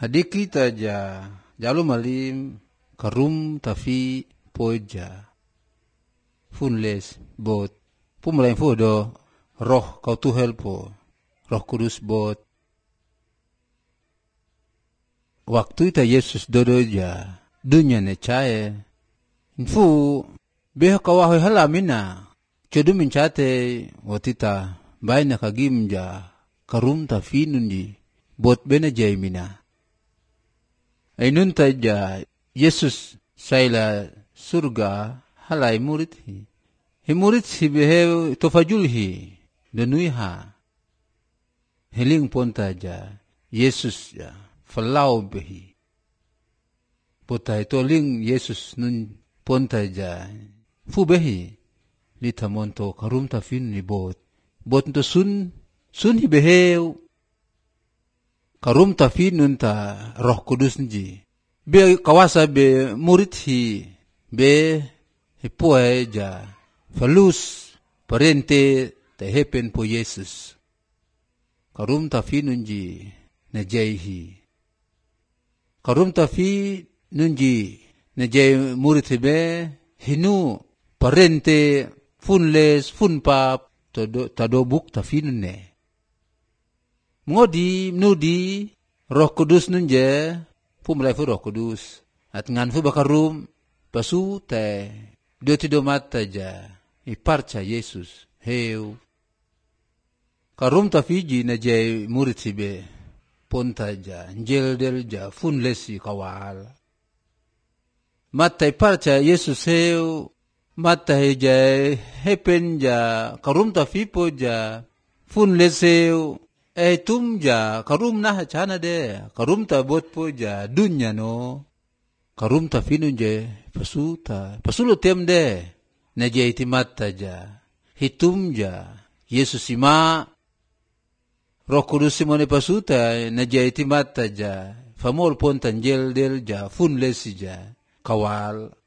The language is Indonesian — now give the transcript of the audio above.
Hadiki taja jalu malim karum tafi poja funles bot pumlain fo do roh kau Tuhel po roh kudus bot waktu ita Yesus dodo ja dunya ne cae infu beha kawahe halamina codu mincate watita baina kagimja karum tafi nundi bot bena jaimina ainun taja Yesus saila surga halai murid hi murid si behe tofajul hi denuiha heling pontaja Yesus ya falau behi potai toling Yesus nun pontaja fu behi litamonto karum tafin ni bot to sun hi behe karum tafin nun ta roh kudus nji be kawasa be murid hi be hipoe ja falus parente te hepen po Yesus karum tafi nunji na jaihi karum tafi nunji na jai murid be hinu parente funles funpap tadobuk tafi nunne ngodi nudi roh kudus nunje pumlai fu roh kudus at ngan fu bakarum pasu te do mata ja iparca Yesus heu karum tafiji na jai murid sibe ponta ja njel del ja funlesi kawal mata iparca Yesus heu mata ja hepen ja karum tafipo ja funleseu tum ja karum nah chana de karum ta bot po ja dunya no karum ta finun je pasulo tem de na je itimata ja hitum ja Yesus ima roh kudus simone pasuta na je itimata ja famol pontan jel del ja funlesi ja kawal